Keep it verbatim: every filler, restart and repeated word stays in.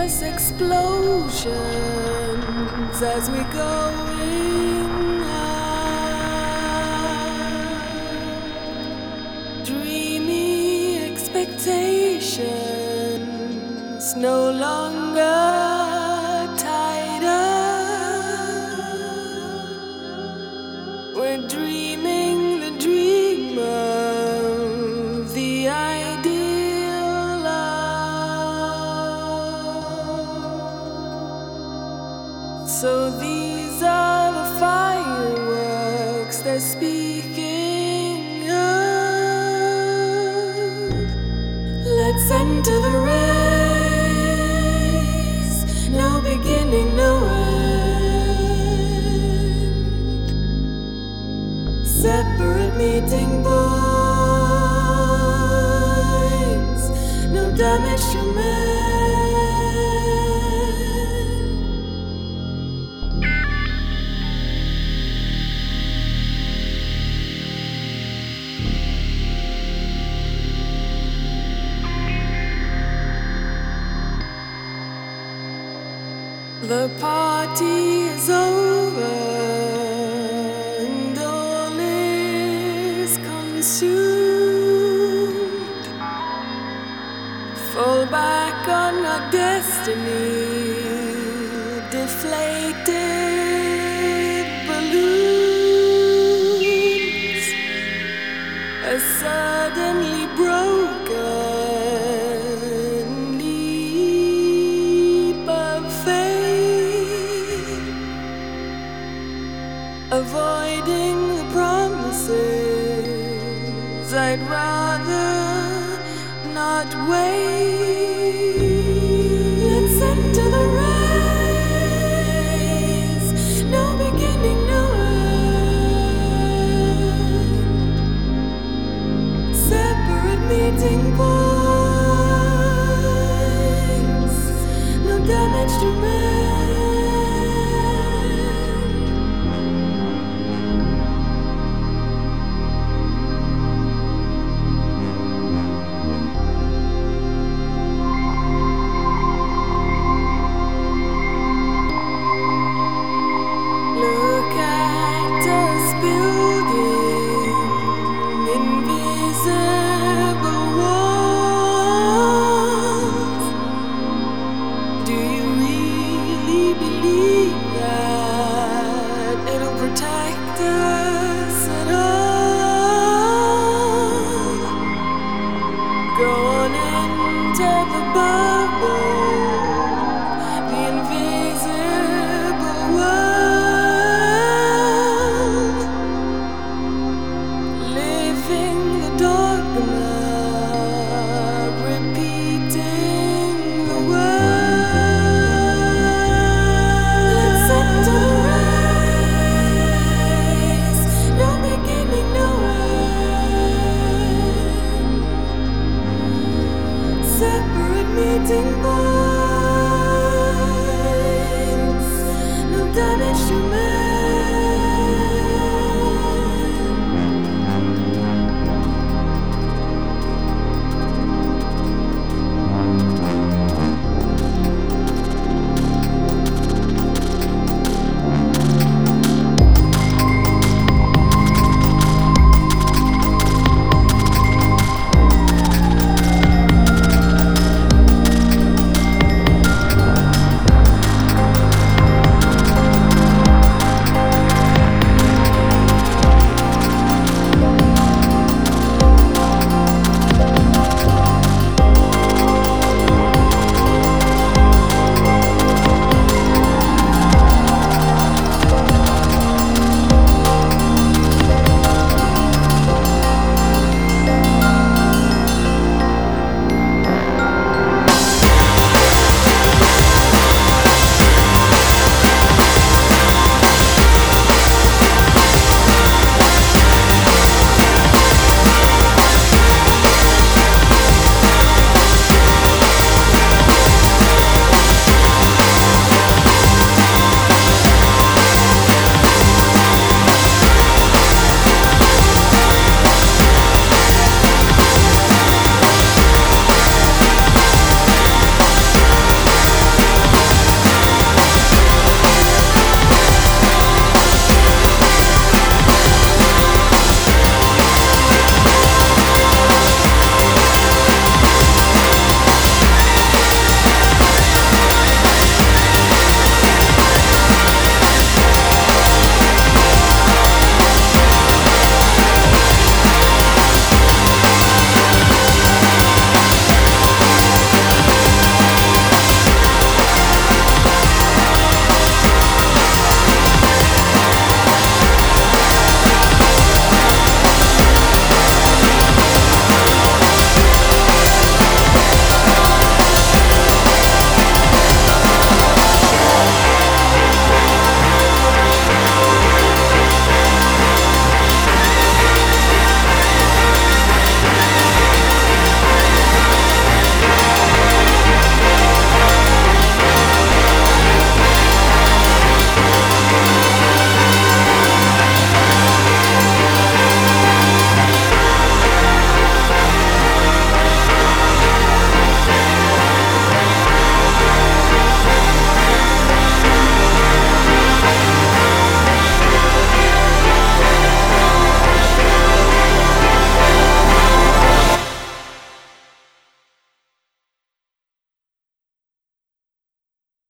endless explosions as we going high. Dreamy expectations no longer tied up. We're dreaming the dream of the ideal love. So these are the fireworks they're speaking of. Let's enter the race, no beginning, no end. Separate meeting points, no damage to man. The party is over and all is consumed. Fall back on our destiny, deflated balloons are suddenly broken. Avoiding the promises, I'd rather not wait. Let's enter the race, no beginning, no end. Separate meeting points, no damage to man.